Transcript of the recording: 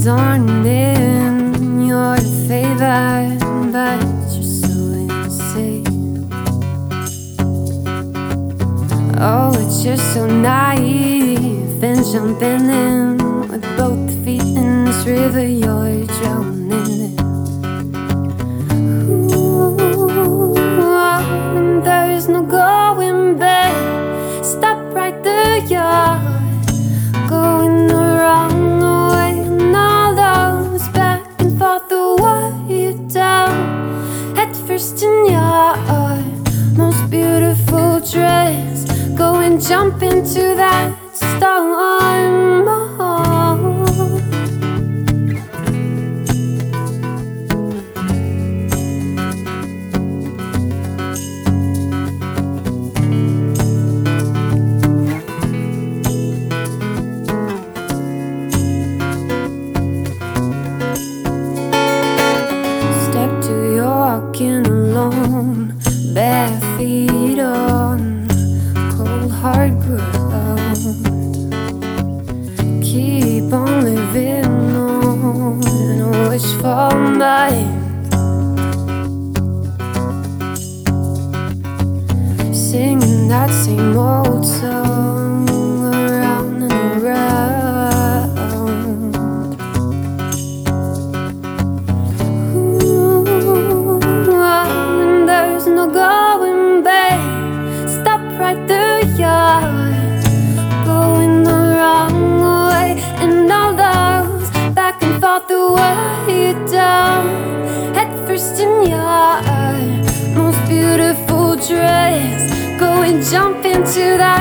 Words aren't in your favor, but you're so insane. Oh, it's just so naive and jumping in with both feet in this river you're drowning in. Ooh, and there's no going back. Stop right there, you're going the wrong way. And all those back and forth the way down, head first in your most beautiful dress. Go and jump into that storm. Step two, you're walking alone, bare feet on cold hard ground. Keep on living on a wishful mind, singing that same old song around and around. Ooh, and there's no going back. Stop right there, you're going the wrong way. And all those back and forth the way down, head first in your most beautiful dress. Go and jump into that